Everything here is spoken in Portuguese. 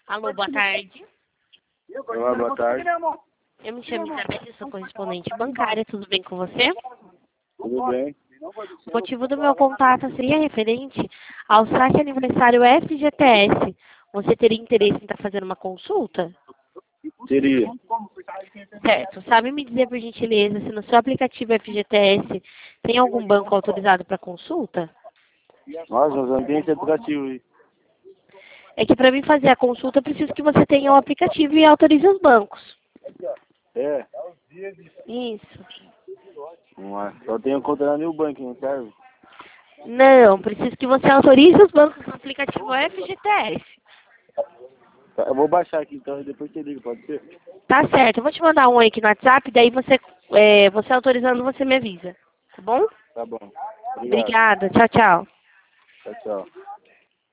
Alô, boa tarde. Olá, boa tarde. Eu me chamo Isabelle, sou correspondente bancária. Tudo bem com você? Tudo bem? O motivo do meu contato seria referente ao saque aniversário FGTS. Você teria interesse em estar fazendo uma consulta? Teria. Certo. Sabe me dizer, por gentileza, se no seu aplicativo FGTS tem algum banco autorizado para consulta? Nossa, mas não tem esse aplicativo aí. É que para mim fazer a consulta, eu preciso que você tenha o aplicativo e autorize os bancos. É. Isso. Só tenho conta na New Bank, não serve? Não, preciso que você autorize os bancos no aplicativo FGTS. Tá, eu vou baixar aqui então e depois te ligo, pode ser? Tá certo. Eu vou te mandar um aqui no WhatsApp, daí você autorizando, você me avisa. Tá bom? Tá bom. Obrigado. Obrigada. Tchau, tchau. Tchau, tchau.